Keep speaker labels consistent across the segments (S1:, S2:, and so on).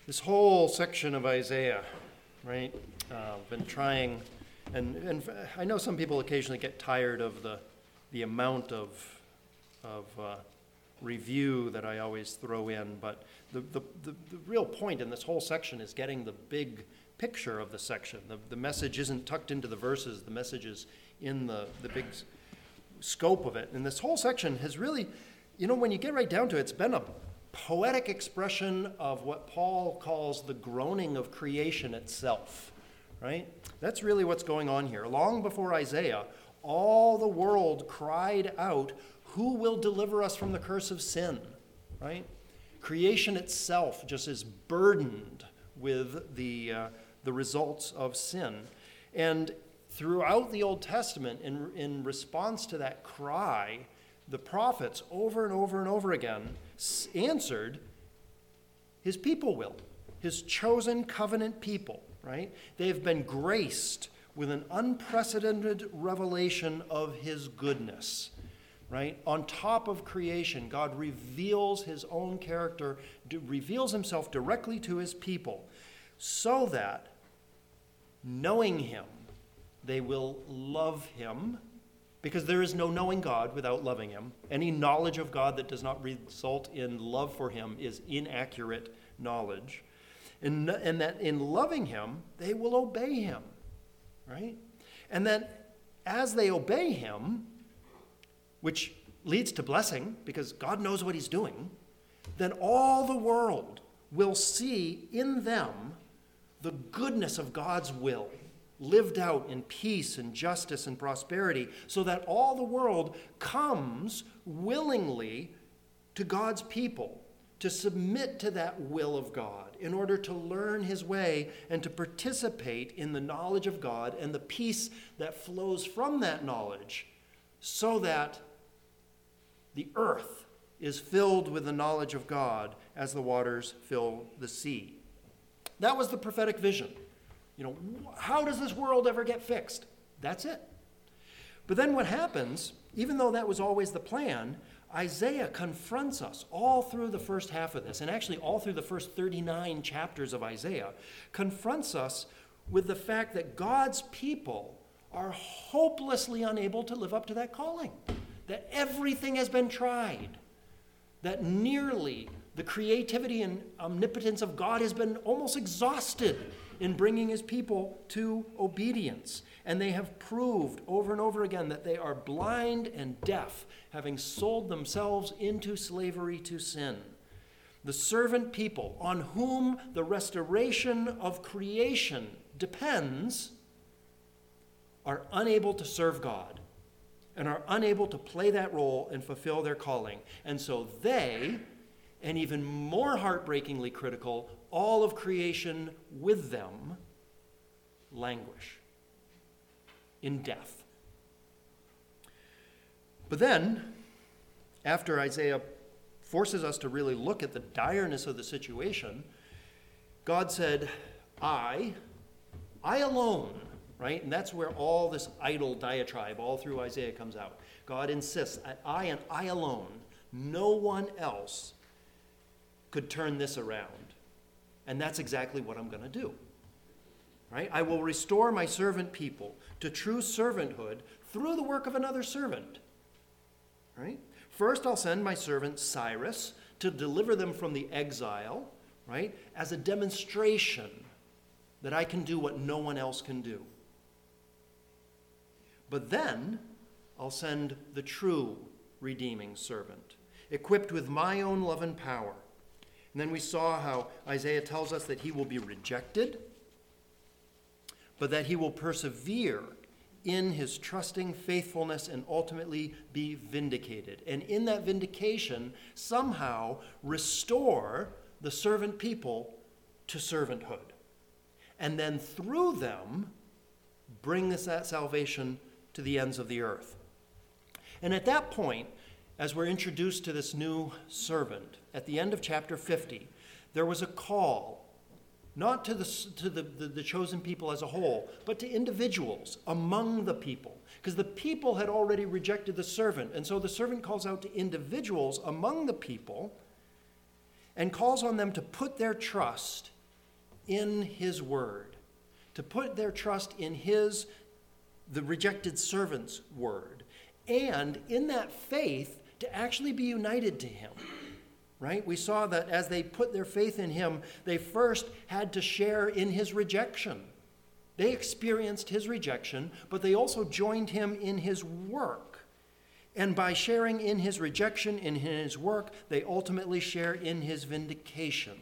S1: This whole section of Isaiah, right? Been trying, and I know some people occasionally get tired of the amount of review that I always throw in, but the real point in this whole section is getting the big picture of the section. The message isn't tucked into the verses. The message is in the big scope of it. And this whole section has really, when you get right down to it, it's been a poetic expression of what Paul calls the groaning of creation itself, right? That's really what's going on here. Long before Isaiah, all the world cried out, "Who will deliver us from the curse of sin?" Right? Creation itself just is burdened with the results of sin. And throughout the Old Testament, in response to that cry, the prophets over and over and over again answered, his people will, his chosen covenant people, right? They've been graced with an unprecedented revelation of his goodness, right? On top of creation, God reveals his own character, reveals himself directly to his people, so that, knowing him, they will love him, because there is no knowing God without loving him. Any knowledge of God that does not result in love for him is inaccurate knowledge. And that in loving him, they will obey him, right? And that as they obey him, which leads to blessing, because God knows what he's doing, then all the world will see in them the goodness of God's will, lived out in peace and justice and prosperity, so that all the world comes willingly to God's people, to submit to that will of God in order to learn his way and to participate in the knowledge of God and the peace that flows from that knowledge, so that the earth is filled with the knowledge of God as the waters fill the sea. That was the prophetic vision. How does this world ever get fixed? That's it. But then what happens, even though that was always the plan, Isaiah confronts us all through the first half of this, and actually all through the first 39 chapters of Isaiah, confronts us with the fact that God's people are hopelessly unable to live up to that calling, that everything has been tried, that nearly the creativity and omnipotence of God has been almost exhausted in bringing his people to obedience. And they have proved over and over again that they are blind and deaf, having sold themselves into slavery to sin. The servant people, on whom the restoration of creation depends, are unable to serve God and are unable to play that role and fulfill their calling. And so they, and even more heartbreakingly critical, all of creation with them, languish in death. But then, after Isaiah forces us to really look at the direness of the situation, God said, I alone, right? And that's where all this idol diatribe all through Isaiah comes out. God insists that I and I alone, no one else could turn this around. And that's exactly what I'm going to do. Right? I will restore my servant people to true servanthood through the work of another servant. Right? First, I'll send my servant Cyrus to deliver them from the exile, right? As a demonstration that I can do what no one else can do. But then, I'll send the true redeeming servant, equipped with my own love and power. And then we saw how Isaiah tells us that he will be rejected, but that he will persevere in his trusting faithfulness and ultimately be vindicated. And in that vindication, somehow restore the servant people to servanthood. And then through them, bring that salvation to the ends of the earth. And at that point, as we're introduced to this new servant, at the end of chapter 50, there was a call, not to the chosen people as a whole, but to individuals among the people. Because the people had already rejected the servant, and so the servant calls out to individuals among the people and calls on them to put their trust in his word, to put their trust in the rejected servant's word, and in that faith to actually be united to him. Right? We saw that as they put their faith in him, they first had to share in his rejection. They experienced his rejection, but they also joined him in his work. And by sharing in his rejection, in his work, they ultimately share in his vindication.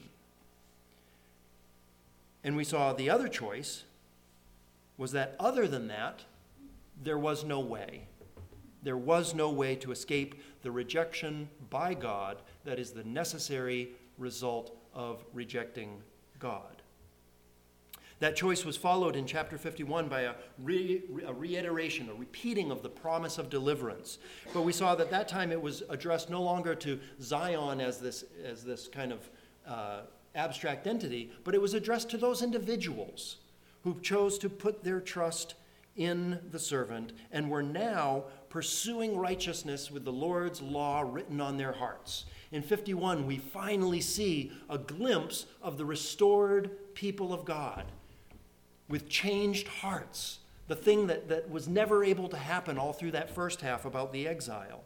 S1: And we saw the other choice was that other than that, there was no way. There was no way to escape the rejection by God that is the necessary result of rejecting God. That choice was followed in chapter 51 by a reiteration, a repeating of the promise of deliverance. But we saw that time it was addressed no longer to Zion as this kind of abstract entity, but it was addressed to those individuals who chose to put their trust in the servant and were now pursuing righteousness with the Lord's law written on their hearts. In 51, we finally see a glimpse of the restored people of God with changed hearts, the thing that was never able to happen all through that first half about the exile.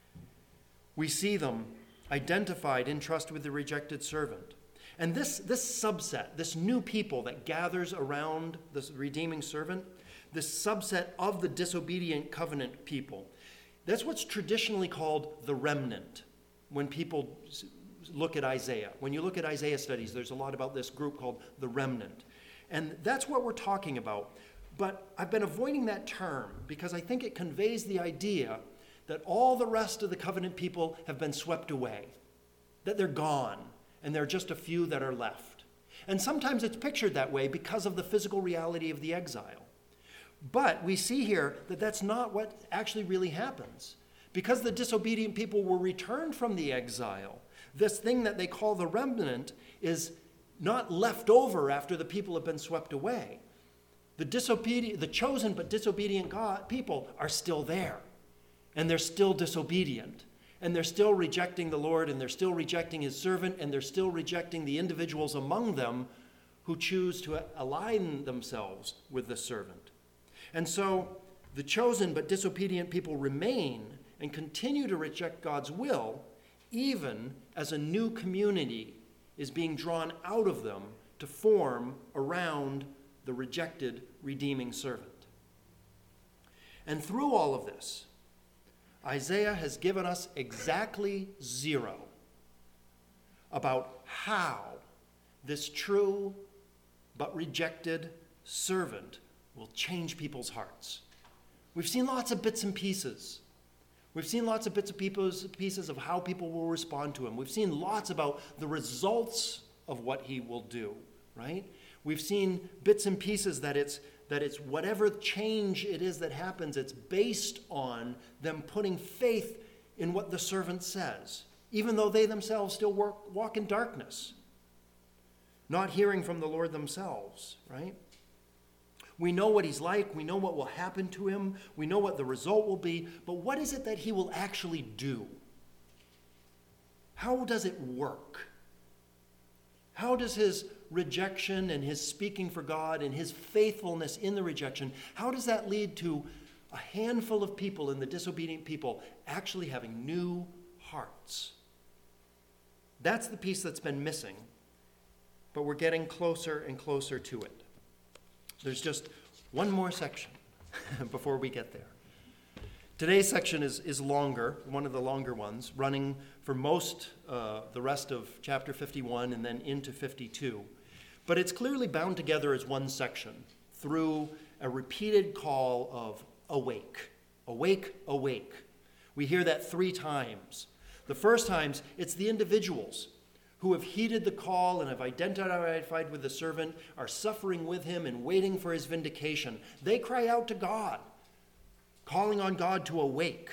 S1: We see them identified in trust with the rejected servant. And this subset, this new people that gathers around this redeeming servant, this subset of the disobedient covenant people, that's what's traditionally called the remnant. When people look at Isaiah, when you look at Isaiah studies, there's a lot about this group called the remnant. And that's what we're talking about. But I've been avoiding that term because I think it conveys the idea that all the rest of the covenant people have been swept away, that they're gone, and there are just a few that are left. And sometimes it's pictured that way because of the physical reality of the exile. But we see here that that's not what actually really happens. Because the disobedient people were returned from the exile, this thing that they call the remnant is not left over after the people have been swept away. The chosen but disobedient people are still there. And they're still disobedient. And they're still rejecting the Lord, and they're still rejecting his servant, and they're still rejecting the individuals among them who choose to align themselves with the servant. And so the chosen but disobedient people remain and continue to reject God's will, even as a new community is being drawn out of them to form around the rejected redeeming servant. And through all of this, Isaiah has given us exactly 0 about how this true but rejected servant will change people's hearts. We've seen lots of bits and pieces. We've seen lots of bits and pieces of how people will respond to him. We've seen lots about the results of what he will do, right? We've seen bits and pieces that it's whatever change it is that happens, it's based on them putting faith in what the servant says, even though they themselves still walk in darkness, not hearing from the Lord themselves, right? We know what he's like. We know what will happen to him. We know what the result will be. But what is it that he will actually do? How does it work? How does his rejection and his speaking for God and his faithfulness in the rejection, how does that lead to a handful of people in the disobedient people actually having new hearts? That's the piece that's been missing, but we're getting closer and closer to it. There's just one more section before we get there. Today's section is longer, one of the longer ones, running for most the rest of chapter 51 and then into 52. But it's clearly bound together as one section through a repeated call of awake, awake, awake. We hear that 3 times. The first times, it's the individuals who have heeded the call and have identified with the servant, are suffering with him and waiting for his vindication. They cry out to God, calling on God to awake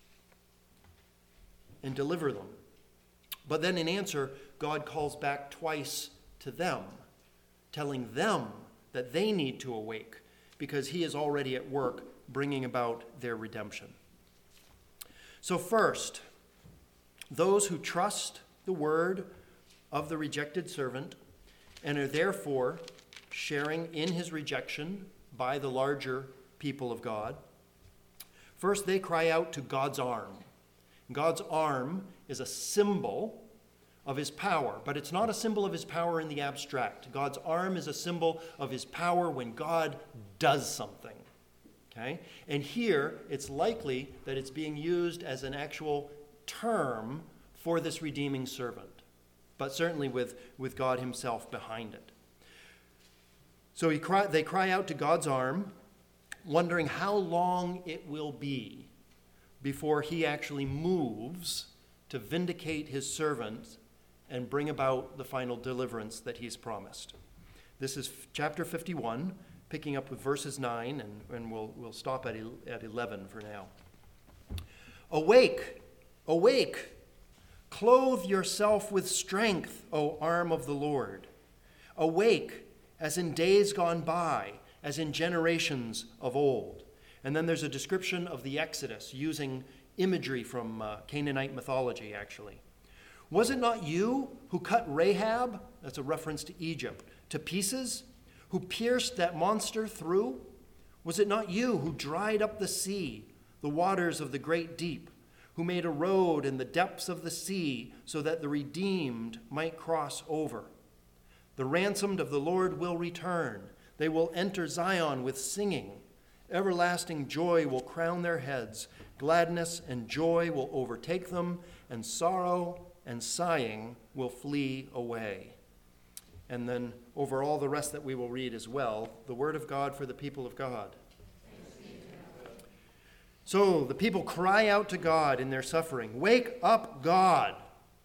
S1: and deliver them. But then in answer, God calls back twice to them, telling them that they need to awake because he is already at work bringing about their redemption. So first, those who trust the word of the rejected servant and are therefore sharing in his rejection by the larger people of God. First, they cry out to God's arm. God's arm is a symbol of his power, but it's not a symbol of his power in the abstract. God's arm is a symbol of his power when God does something. Okay? And here, it's likely that it's being used as an actual term for this redeeming servant, but certainly with God himself behind it. So they cry out to God's arm, wondering how long it will be before he actually moves to vindicate his servant and bring about the final deliverance that he's promised. This is chapter 51, picking up with verses 9, and we'll stop at 11 for now. Awake, awake, clothe yourself with strength, O arm of the Lord. Awake, as in days gone by, as in generations of old. And then there's a description of the Exodus using imagery from Canaanite mythology, actually. Was it not you who cut Rahab, that's a reference to Egypt, to pieces, who pierced that monster through? Was it not you who dried up the sea, the waters of the great deep, who made a road in the depths of the sea so that the redeemed might cross over? The ransomed of the Lord will return. They will enter Zion with singing. Everlasting joy will crown their heads. Gladness and joy will overtake them, and sorrow and sighing will flee away. And then over all the rest that we will read as well, the word of God for the people of God. So the people cry out to God in their suffering, "Wake up, God!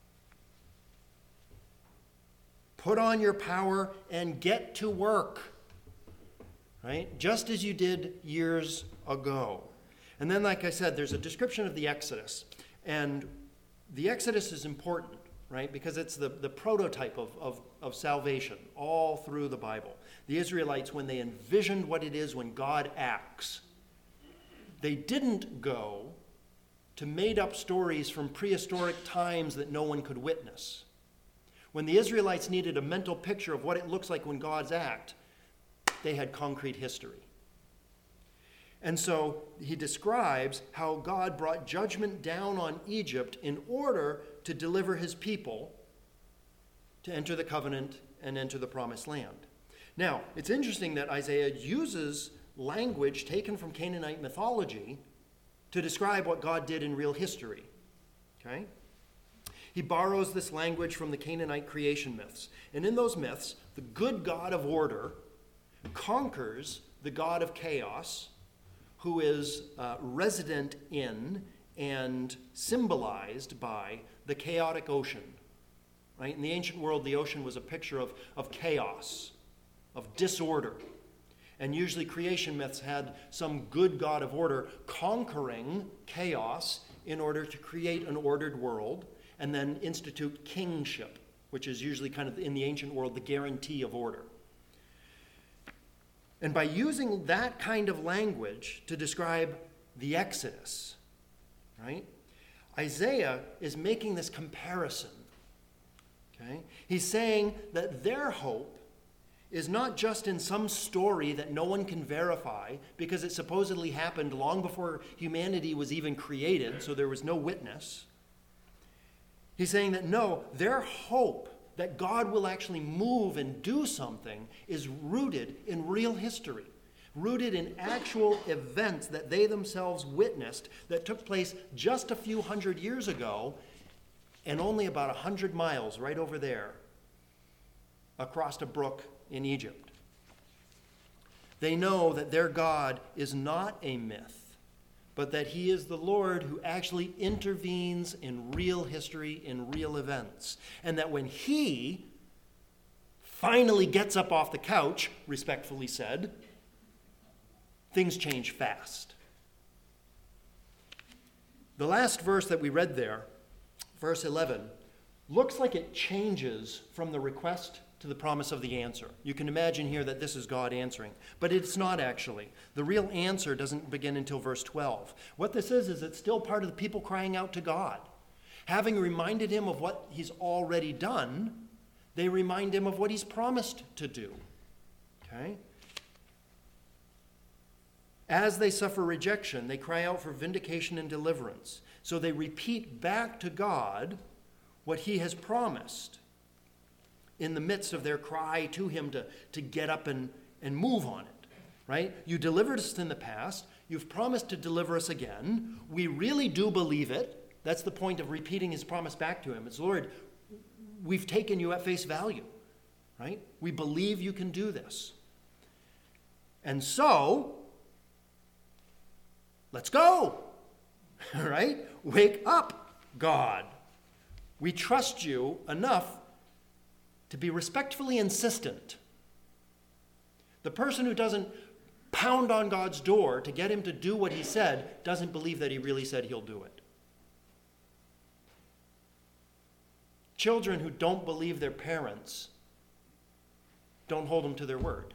S1: Put on your power and get to work." Right? Just as you did years ago. And then, like I said, there's a description of the Exodus. And the Exodus is important, right? Because it's the prototype of salvation all through the Bible. The Israelites, when they envisioned what it is when God acts, they didn't go to made-up stories from prehistoric times that no one could witness. When the Israelites needed a mental picture of what it looks like when God's act, they had concrete history. And so he describes how God brought judgment down on Egypt in order to deliver his people to enter the covenant and enter the promised land. Now, it's interesting that Isaiah uses language taken from Canaanite mythology to describe what God did in real history. Okay? He borrows this language from the Canaanite creation myths. And in those myths, the good God of order conquers the god of chaos, who is resident in and symbolized by the chaotic ocean. Right? In the ancient world, the ocean was a picture of chaos, of disorder. And usually creation myths had some good god of order conquering chaos in order to create an ordered world and then institute kingship, which is usually kind of, in the ancient world, the guarantee of order. And by using that kind of language to describe the Exodus, right, Isaiah is making this comparison. Okay? He's saying that their hope is not just in some story that no one can verify because it supposedly happened long before humanity was even created, so there was no witness. He's saying that no, their hope that God will actually move and do something is rooted in real history, rooted in actual events that they themselves witnessed that took place just a few hundred years ago and only about 100 miles right over there across a brook in Egypt. They know that their God is not a myth, but that he is the Lord who actually intervenes in real history, in real events. And that when he finally gets up off the couch, respectfully said, things change fast. The last verse that we read there, verse 11, looks like it changes from the request to the promise of the answer. You can imagine here that this is God answering, but it's not actually. The real answer doesn't begin until verse 12. What this is it's still part of the people crying out to God. Having reminded him of what he's already done, They remind him of what he's promised to do. Okay? As they suffer rejection, they cry out for vindication and deliverance. So they repeat back to God what he has promised in the midst of their cry to him to get up and move on it. Right? You delivered us in the past. You've promised to deliver us again. We really do believe it. That's the point of repeating his promise back to him. It's, Lord, we've taken you at face value. Right? We believe you can do this. And so, let's go. Right? Wake up, God. We trust you enough to be respectfully insistent. The person who doesn't pound on God's door to get him to do what he said doesn't believe that he really said he'll do it. Children who don't believe their parents don't hold them to their word.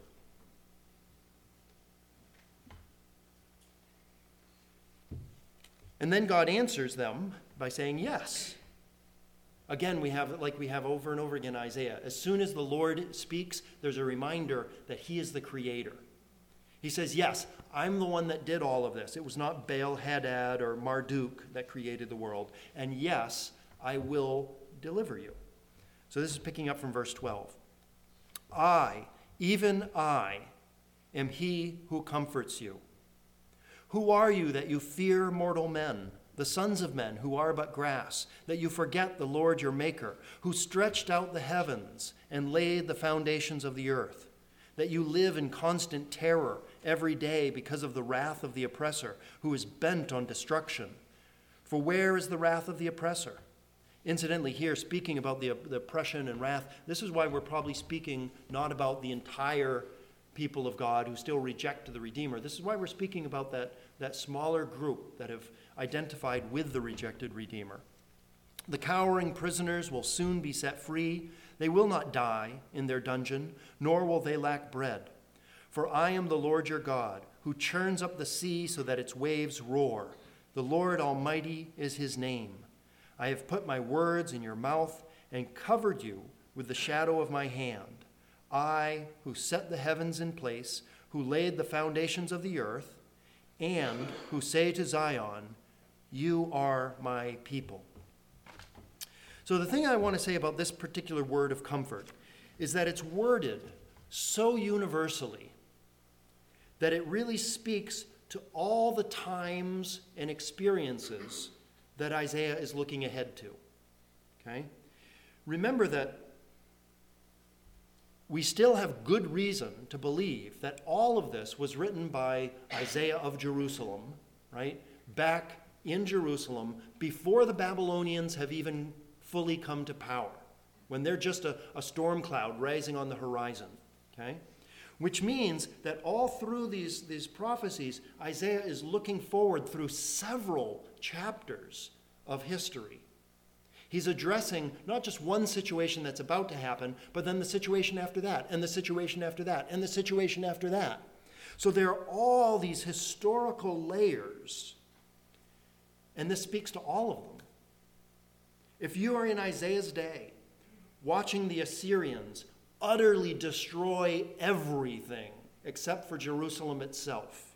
S1: And then God answers them by saying yes. Again, we have over and over again Isaiah. As soon as the Lord speaks, there's a reminder that he is the creator. He says, yes, I'm the one that did all of this. It was not Baal-Hadad or Marduk that created the world. And yes, I will deliver you. So this is picking up from verse 12. I, even I, am he who comforts you. Who are you that you fear mortal men, the sons of men who are but grass, that you forget the Lord your Maker, who stretched out the heavens and laid the foundations of the earth, that you live in constant terror every day because of the wrath of the oppressor, who is bent on destruction? For where is the wrath of the oppressor? Incidentally, here, speaking about the oppression and wrath, this is why we're probably speaking not about the entire people of God who still reject the Redeemer. This is why we're speaking about that smaller group that have identified with the rejected Redeemer. The cowering prisoners will soon be set free. They will not die in their dungeon, nor will they lack bread. For I am the Lord your God, who churns up the sea so that its waves roar. The Lord Almighty is his name. I have put my words in your mouth and covered you with the shadow of my hand. I, who set the heavens in place, who laid the foundations of the earth, and who say to Zion, you are my people. So the thing I want to say about this particular word of comfort is that it's worded so universally that it really speaks to all the times and experiences that Isaiah is looking ahead to. Okay? Remember that we still have good reason to believe that all of this was written by Isaiah of Jerusalem, right? Back in Jerusalem before the Babylonians have even fully come to power, when they're just a storm cloud rising on the horizon, okay? Which means that all through these prophecies, Isaiah is looking forward through several chapters of history. He's addressing not just one situation that's about to happen, but then the situation after that, and the situation after that, and the situation after that. So there are all these historical layers, and this speaks to all of them. If you are in Isaiah's day, watching the Assyrians utterly destroy everything except for Jerusalem itself,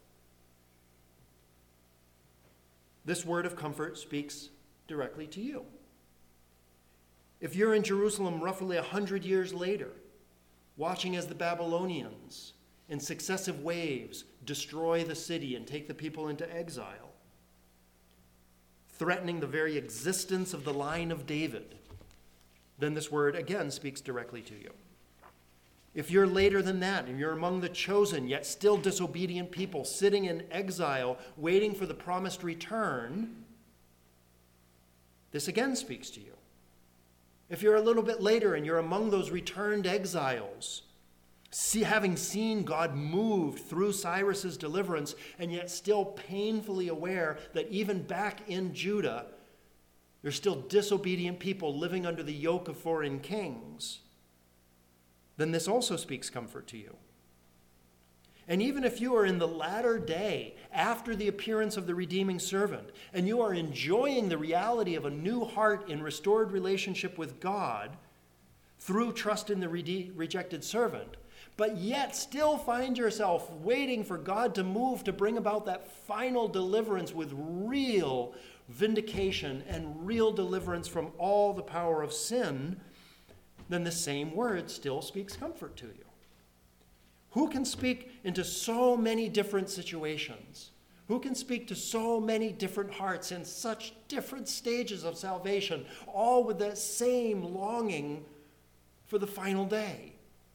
S1: this word of comfort speaks directly to you. If you're in Jerusalem roughly 100 years later, watching as the Babylonians in successive waves destroy the city and take the people into exile, threatening the very existence of the line of David, then this word again speaks directly to you. If you're later than that, and you're among the chosen yet still disobedient people sitting in exile waiting for the promised return, this again speaks to you. If you're a little bit later and you're among those returned exiles, having seen God moved through Cyrus's deliverance and yet still painfully aware that even back in Judah, there's still disobedient people living under the yoke of foreign kings, then this also speaks comfort to you. And even if you are in the latter day, after the appearance of the redeeming servant, and you are enjoying the reality of a new heart in restored relationship with God, through trust in the rejected servant, but yet still find yourself waiting for God to move to bring about that final deliverance with real vindication and real deliverance from all the power of sin, then the same word still speaks comfort to you. Who can speak into so many different situations? Who can speak to so many different hearts in such different stages of salvation, all with that same longing for the final day?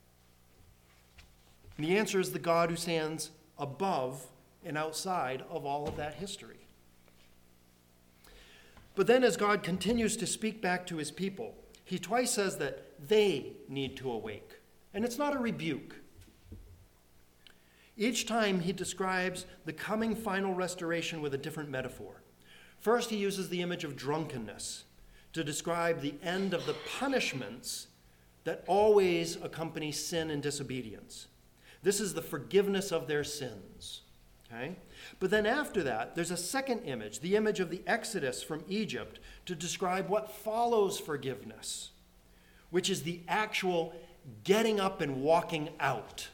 S1: And the answer is the God who stands above and outside of all of that history. But then as God continues to speak back to his people, he twice says that they need to awake. And it's not a rebuke. Each time he describes the coming final restoration with a different metaphor. First, he uses the image of drunkenness to describe the end of the punishments that always accompany sin and disobedience. This is the forgiveness of their sins. Okay? But then after that, there's a second image, the image of the Exodus from Egypt, to describe what follows forgiveness, which is the actual getting up and walking out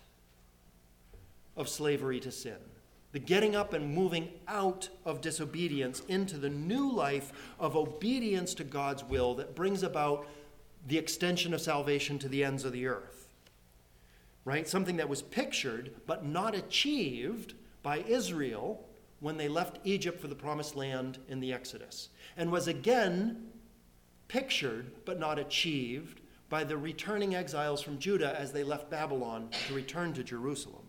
S1: of slavery to sin. The getting up and moving out of disobedience into the new life of obedience to God's will that brings about the extension of salvation to the ends of the earth. Right? Something that was pictured but not achieved by Israel when they left Egypt for the promised land in the Exodus, and was again pictured but not achieved by the returning exiles from Judah as they left Babylon to return to Jerusalem.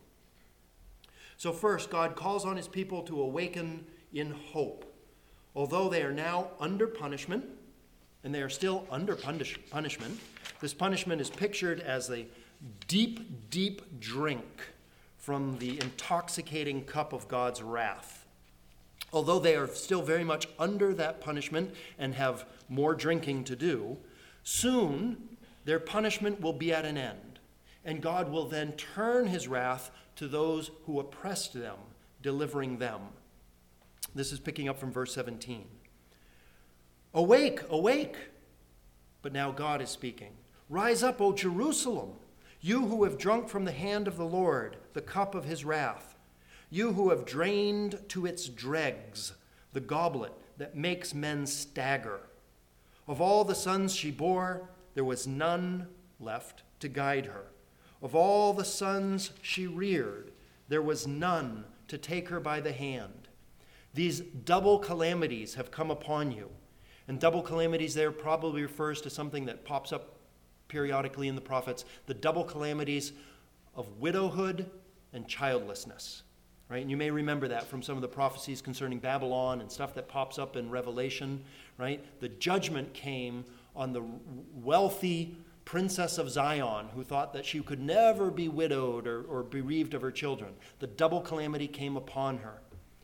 S1: So first, God calls on his people to awaken in hope. Although they are now under punishment, and they are still under punishment, this punishment is pictured as a deep, deep drink from the intoxicating cup of God's wrath. Although they are still very much under that punishment and have more drinking to do, soon their punishment will be at an end, and God will then turn his wrath to those who oppressed them, delivering them. This is picking up from verse 17. Awake, awake! But now God is speaking. Rise up, O Jerusalem, you who have drunk from the hand of the Lord the cup of his wrath, you who have drained to its dregs the goblet that makes men stagger. Of all the sons she bore, there was none left to guide her. Of all the sons she reared, there was none to take her by the hand. These double calamities have come upon you. And double calamities there probably refers to something that pops up periodically in the prophets, the double calamities of widowhood and childlessness. Right? And you may remember that from some of the prophecies concerning Babylon and stuff that pops up in Revelation. Right? The judgment came on the wealthy princess of Zion who thought that she could never be widowed or bereaved of her children. The double calamity came upon her.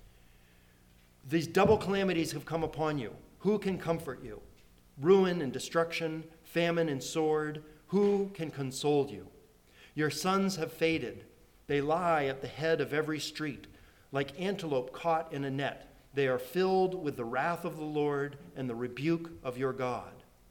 S1: These double calamities have come upon you. Who can comfort you? Ruin and destruction, famine and sword. Who can console you? Your sons have faded. They lie at the head of every street, like antelope caught in a net. They are filled with the wrath of the Lord and the rebuke of your God.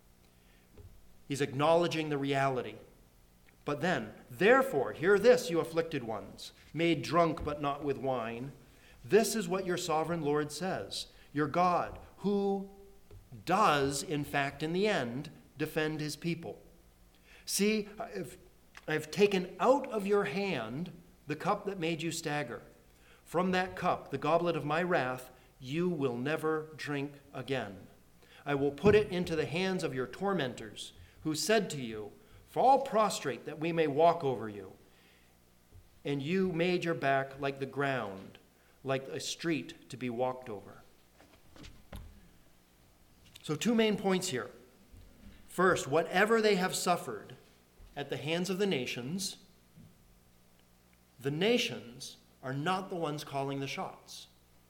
S1: He's acknowledging the reality. But then, therefore, hear this, you afflicted ones, made drunk but not with wine. This is what your sovereign Lord says, your God, who does, in fact, in the end, defend his people. See, I've taken out of your hand the cup that made you stagger. From that cup, the goblet of my wrath, you will never drink again. I will put it into the hands of your tormentors, who said to you, fall prostrate that we may walk over you. And you made your back like the ground, like a street to be walked over. So 2 main points here. First, whatever they have suffered at the hands of the nations are not the ones calling the shots.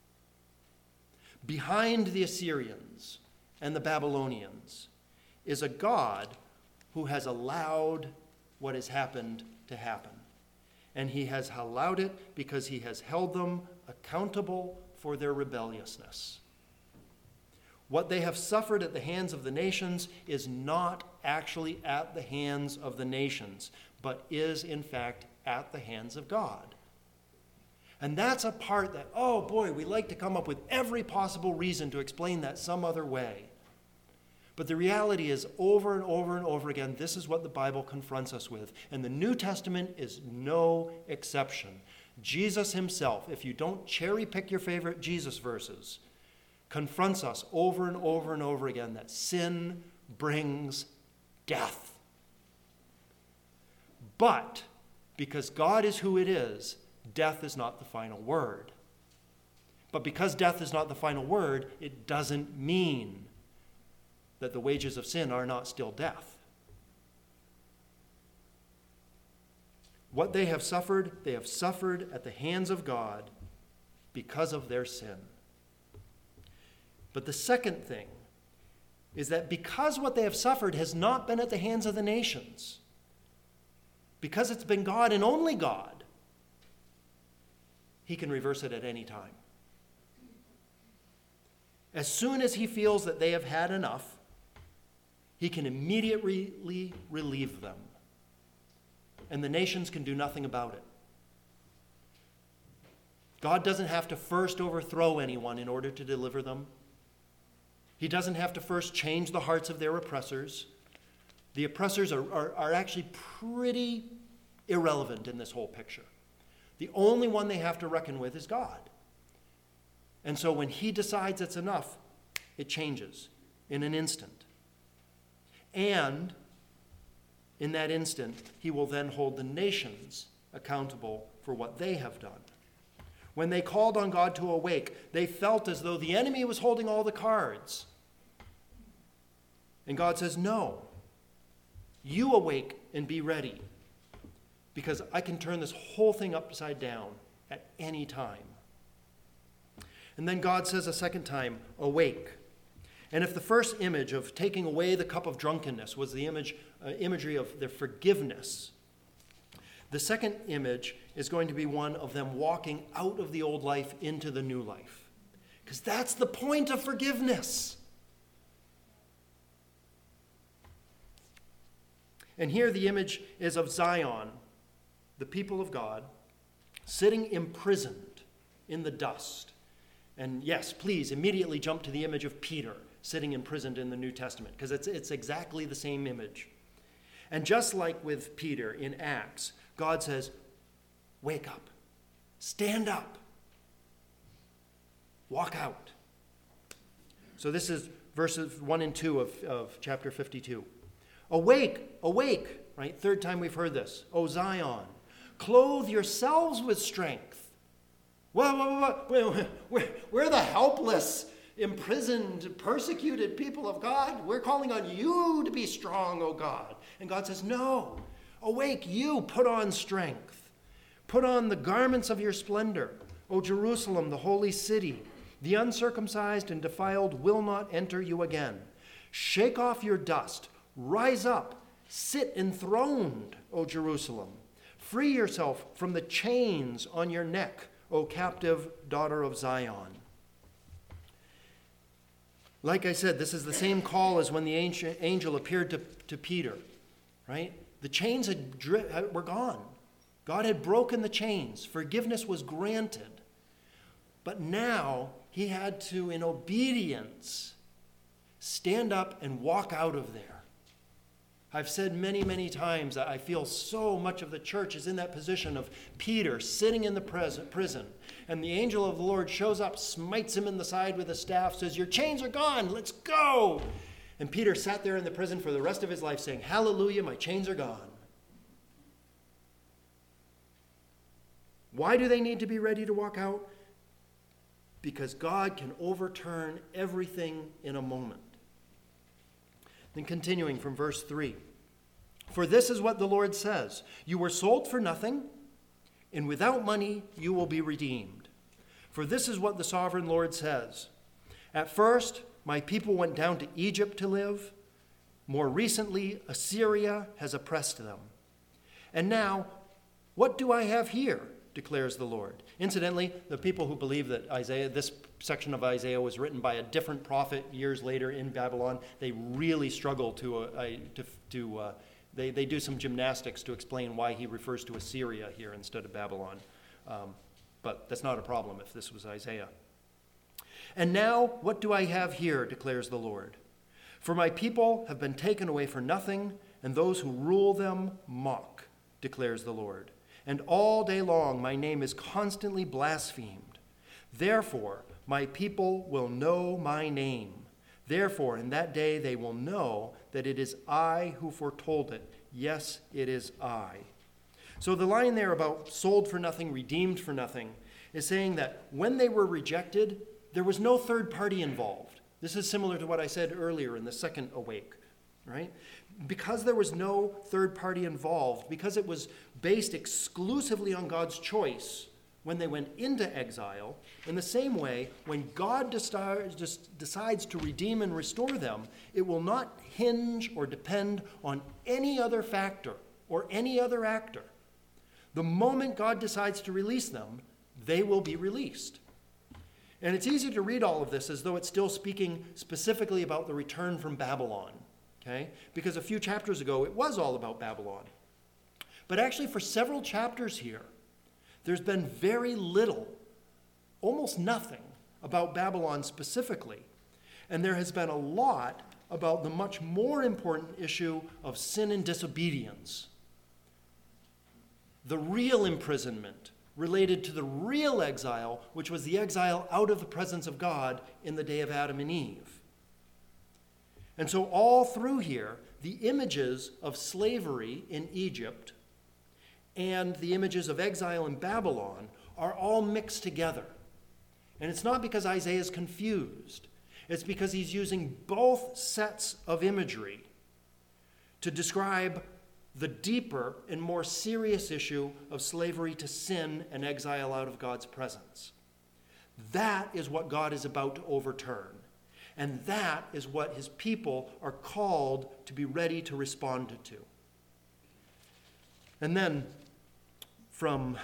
S1: Behind the Assyrians and the Babylonians is a God who has allowed what has happened to happen. And he has allowed it because he has held them accountable for their rebelliousness. What they have suffered at the hands of the nations is not actually at the hands of the nations, but is in fact at the hands of God. And that's a part that, oh boy, we like to come up with every possible reason to explain that some other way. But the reality is, over and over and over again, this is what the Bible confronts us with. And the New Testament is no exception. Jesus himself, if you don't cherry pick your favorite Jesus verses, confronts us over and over and over again that sin brings death. But because God is who it is, death is not the final word. But because death is not the final word, it doesn't mean that the wages of sin are not still death. What they have suffered at the hands of God because of their sin. But the second thing is that because what they have suffered has not been at the hands of the nations, because it's been God and only God, he can reverse it at any time. As soon as he feels that they have had enough, he can immediately relieve them. And the nations can do nothing about it. God doesn't have to first overthrow anyone in order to deliver them. He doesn't have to first change the hearts of their oppressors. The oppressors are actually pretty irrelevant in this whole picture. The only one they have to reckon with is God. And so when he decides it's enough, it changes in an instant. And in that instant, he will then hold the nations accountable for what they have done. When they called on God to awake, they felt as though the enemy was holding all the cards. And God says, no, you awake and be ready, because I can turn this whole thing upside down at any time. And then God says a second time, awake. And if the first image of taking away the cup of drunkenness was the imagery of their forgiveness, the second image is going to be one of them walking out of the old life into the new life. Because that's the point of forgiveness. And here the image is of Zion, the people of God, sitting imprisoned in the dust. And yes, please immediately jump to the image of Peter sitting imprisoned in the New Testament, because it's exactly the same image. And just like with Peter in Acts, God says, wake up, stand up, walk out. So this is verses 1 and 2 of chapter 52. Awake, awake, right? Third time we've heard this. O Zion, clothe yourselves with strength. Whoa. We're the helpless, imprisoned, persecuted people of God. We're calling on you to be strong, O God. And God says, no, awake, you, put on strength. Put on the garments of your splendor, O Jerusalem, the holy city. The uncircumcised and defiled will not enter you again. Shake off your dust. Rise up. Sit enthroned, O Jerusalem. Free yourself from the chains on your neck, O captive daughter of Zion. Like I said, this is the same call as when the angel appeared to Peter, right? The chains were gone. God had broken the chains. Forgiveness was granted. But now he had to, in obedience, stand up and walk out of there. I've said many, many times that I feel so much of the church is in that position of Peter sitting in the prison, and the angel of the Lord shows up, smites him in the side with a staff, says, your chains are gone, let's go. And Peter sat there in the prison for the rest of his life saying, hallelujah, my chains are gone. Why do they need to be ready to walk out? Because God can overturn everything in a moment. Then continuing from verse 3. For this is what the Lord says, you were sold for nothing, and without money you will be redeemed. For this is what the sovereign Lord says. At first, my people went down to Egypt to live. More recently, Assyria has oppressed them. And now, what do I have here? declares the Lord. Incidentally, the people who believe that this section of Isaiah was written by a different prophet years later in Babylon, they really struggle they do some gymnastics to explain why he refers to Assyria here instead of Babylon. But that's not a problem if this was Isaiah. And now, what do I have here, declares the Lord? For my people have been taken away for nothing, and those who rule them mock, declares the Lord. And all day long my name is constantly blasphemed. Therefore, my people will know my name. Therefore, in that day they will know that it is I who foretold it. Yes, it is I. So the line there about sold for nothing, redeemed for nothing, is saying that when they were rejected, there was no third party involved. This is similar to what I said earlier in the second awake, right? Because there was no third party involved, because it was based exclusively on God's choice when they went into exile, in the same way, when God decides to redeem and restore them, it will not hinge or depend on any other factor or any other actor. The moment God decides to release them, they will be released. And it's easy to read all of this as though it's still speaking specifically about the return from Babylon, okay? Because a few chapters ago, it was all about Babylon. But actually, for several chapters here, there's been very little, almost nothing, about Babylon specifically. And there has been a lot about the much more important issue of sin and disobedience. The real imprisonment related to the real exile, which was the exile out of the presence of God in the day of Adam and Eve. And so all through here, the images of slavery in Egypt and the images of exile in Babylon are all mixed together. And it's not because Isaiah is confused. It's because he's using both sets of imagery to describe the deeper and more serious issue of slavery to sin and exile out of God's presence. That is what God is about to overturn. And that is what his people are called to be ready to respond to. And then from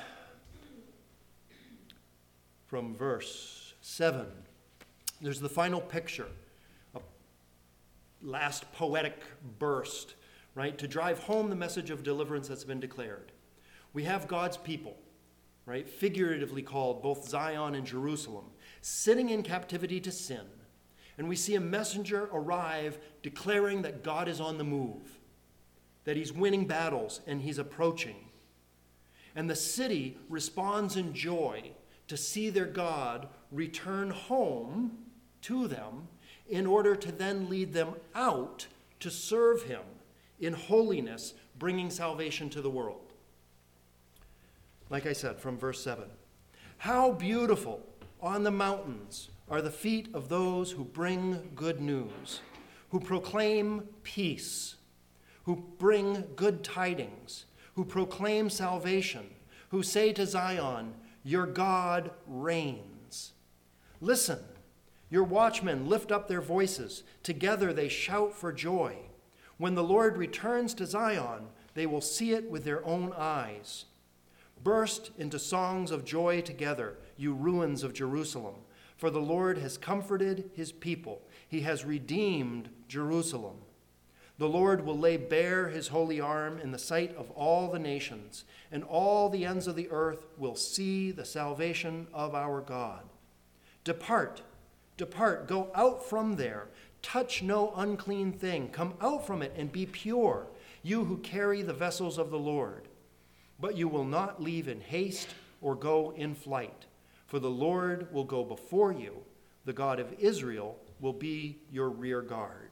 S1: verse 7, there's the final picture, a last poetic burst, right, to drive home the message of deliverance that's been declared. We have God's people, right, figuratively called both Zion and Jerusalem, sitting in captivity to sin. And we see a messenger arrive declaring that God is on the move, that he's winning battles and he's approaching. And the city responds in joy to see their God return home to them in order to then lead them out to serve him in holiness, bringing salvation to the world. Like I said, from verse 7, how beautiful on the mountains are the feet of those who bring good news, who proclaim peace, who bring good tidings, who proclaim salvation, who say to Zion, your God reigns. Listen, your watchmen lift up their voices. Together they shout for joy. When the Lord returns to Zion, they will see it with their own eyes. Burst into songs of joy together, you ruins of Jerusalem, for the Lord has comforted his people. He has redeemed Jerusalem. The Lord will lay bare his holy arm in the sight of all the nations, and all the ends of the earth will see the salvation of our God. Depart, depart, go out from there. Touch no unclean thing. Come out from it and be pure, you who carry the vessels of the Lord. But you will not leave in haste or go in flight, for the Lord will go before you. The God of Israel will be your rear guard.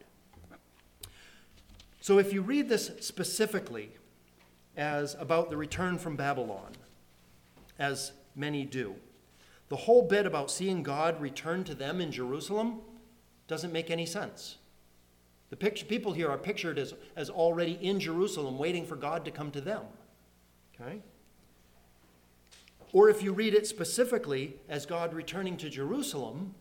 S1: So if you read this specifically as about the return from Babylon, as many do, the whole bit about seeing God return to them in Jerusalem doesn't make any sense. The people here are pictured as already in Jerusalem, waiting for God to come to them. Okay? Or if you read it specifically as God returning to Jerusalem,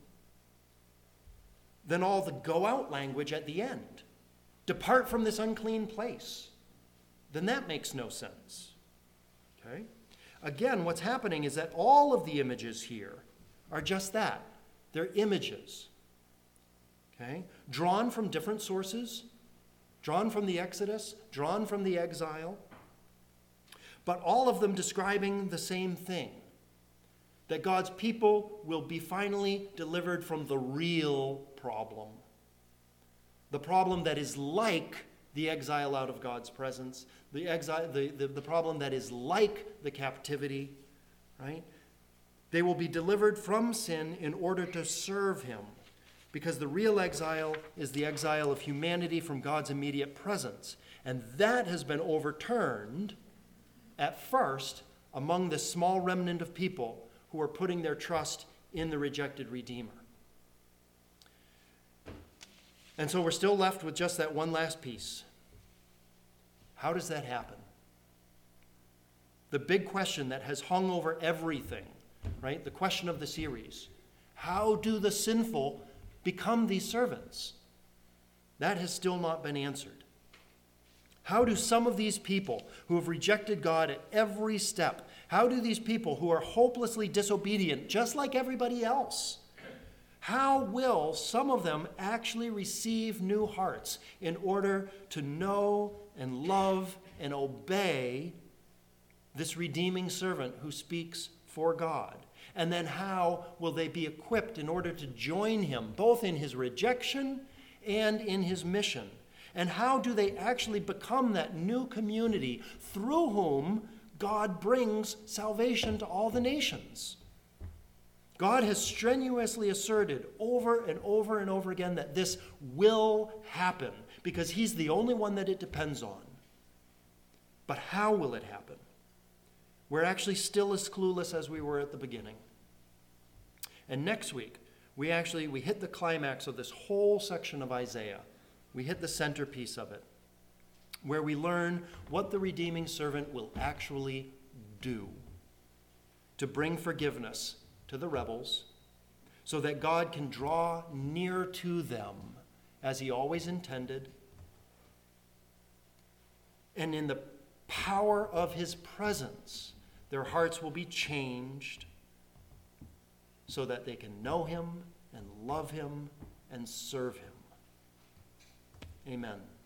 S1: then all the go out language at the end, depart from this unclean place, then that makes no sense. Okay? Again, what's happening is that all of the images here are just that. They're images. Okay? Drawn from different sources, drawn from the Exodus, drawn from the exile, but all of them describing the same thing, that God's people will be finally delivered from the real problem. The problem that is like the exile out of God's presence, the problem that is like the captivity, right? They will be delivered from sin in order to serve him, because the real exile is the exile of humanity from God's immediate presence. And that has been overturned at first among the small remnant of people who are putting their trust in the rejected Redeemer. And so we're still left with just that one last piece. How does that happen? The big question that has hung over everything, right? The question of the series. How do the sinful become these servants? That has still not been answered. How do some of these people who have rejected God at every step, how do these people who are hopelessly disobedient, just like everybody else, how will some of them actually receive new hearts in order to know and love and obey this redeeming servant who speaks for God? And then how will they be equipped in order to join him, both in his rejection and in his mission? And how do they actually become that new community through whom God brings salvation to all the nations? God has strenuously asserted over and over and over again that this will happen because he's the only one that it depends on. But how will it happen? We're actually still as clueless as we were at the beginning. And next week, we hit the climax of this whole section of Isaiah. We hit the centerpiece of it, where we learn what the redeeming servant will actually do to bring forgiveness to the rebels so that God can draw near to them as he always intended. And in the power of his presence, their hearts will be changed so that they can know him and love him and serve him. Amen.